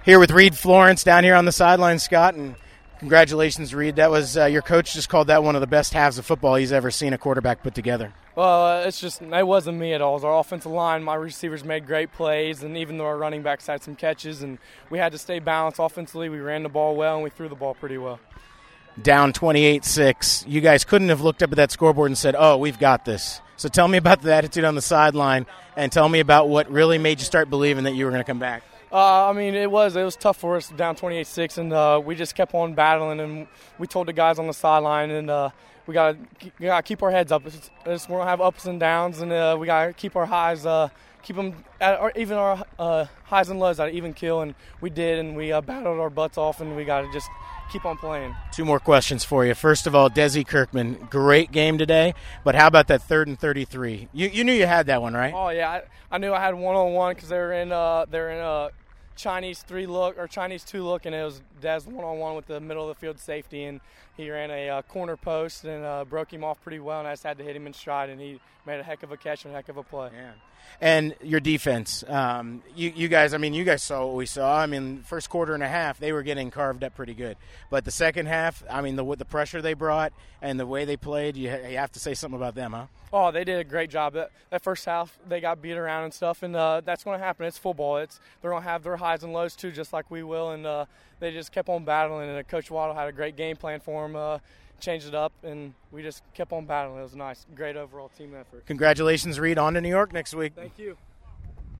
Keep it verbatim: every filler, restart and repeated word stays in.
Here with Reed Florence down here on the sideline, Scott, and congratulations, Reed. That was uh, your coach just called that one of the best halves of football he's ever seen a quarterback put together. Well, uh, it's just it wasn't me at all. It was our offensive line. My receivers made great plays, and even though our running backs had some catches, and we had to stay balanced offensively, we ran the ball well and we threw the ball pretty well. Down twenty-eight six. You guys couldn't have looked up at that scoreboard and said, "Oh, we've got this." So tell me about the attitude on the sideline, and tell me about what really made you start believing that you were going to come back. Uh, I mean, it was it was tough for us down twenty-eight six, and uh, we just kept on battling. And we told the guys on the sideline, and uh, we got to keep our heads up. It's, it's, we're gonna have ups and downs, and uh, we got to keep our highs, uh, keep them at or even our uh, highs and lows at an even kill. And we did, and we uh, battled our butts off, and we got to just keep on playing. Two more questions for you. First of all, Desi Kirkman, great game today, but how about that third and thirty-three? You you knew you had that one, right? Oh yeah, I, I knew I had one on one because they were in uh they're in a Chinese three look or Chinese two look, and it was Des one on one with the middle of the field safety, and he ran a uh, corner post and uh, broke him off pretty well, and I just had to hit him in stride, and he made a heck of a catch and a heck of a play. Yeah. And your defense, um, you, you guys, I mean, you guys saw what we saw. I mean, first quarter and a half, they were getting carved up pretty good. But the second half, I mean, the the pressure they brought and the way they played, you, you have to say something about them, huh? Oh, they did a great job. That, that first half, they got beat around and stuff, and uh, that's going to happen. It's football. It's They're going to have their highs and lows, too, just like we will, and uh, they just kept on battling, and uh, Coach Waddle had a great game plan for them. Uh, changed it up, and we just kept on battling. It was nice. Great overall team effort. Congratulations, Reed. On to New York next week. Thank you.